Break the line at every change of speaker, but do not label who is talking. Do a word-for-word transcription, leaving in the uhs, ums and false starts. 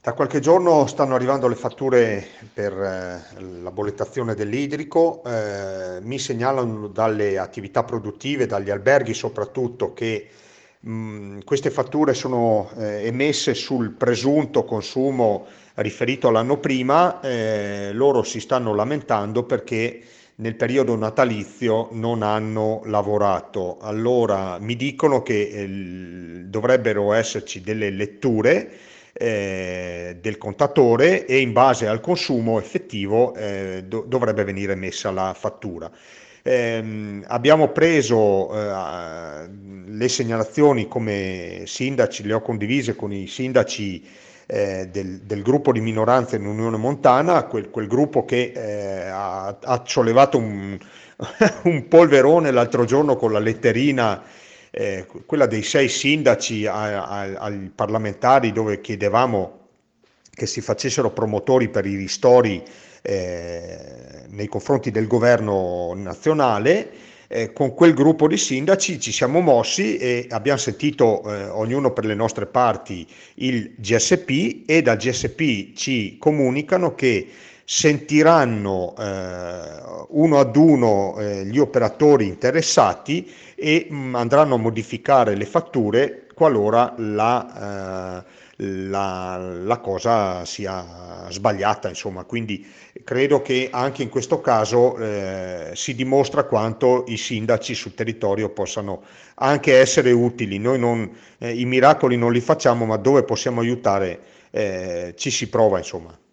Da qualche giorno stanno arrivando le fatture per eh, la bollettazione dell'idrico, eh, mi segnalano dalle attività produttive, dagli alberghi soprattutto, che mh, queste fatture sono eh, emesse sul presunto consumo riferito all'anno prima, eh, loro si stanno lamentando perché nel periodo natalizio non hanno lavorato. Allora mi dicono che eh, dovrebbero esserci delle letture eh, del contatore e in base al consumo effettivo eh, do- dovrebbe venire messa la fattura. Ehm, abbiamo preso eh, le segnalazioni come sindaci, le ho condivise con i sindaci eh, del, del gruppo di minoranza in Unione Montana, quel, quel gruppo che eh, ha, ha sollevato un, un polverone l'altro giorno con la letterina, eh, quella dei sei sindaci a- a- ai parlamentari, dove chiedevamo che si facessero promotori per i ristori eh, nei confronti del governo nazionale. Eh, con quel gruppo di sindaci ci siamo mossi e abbiamo sentito eh, ognuno per le nostre parti il G S P, e dal G S P ci comunicano che sentiranno eh, uno ad uno eh, gli operatori interessati e mh, andranno a modificare le fatture qualora la, eh, la, la cosa sia sbagliata, insomma. Quindi credo che anche in questo caso eh, si dimostra quanto i sindaci sul territorio possano anche essere utili. Noi non, eh, i miracoli non li facciamo, ma dove possiamo aiutare eh, ci si prova, insomma.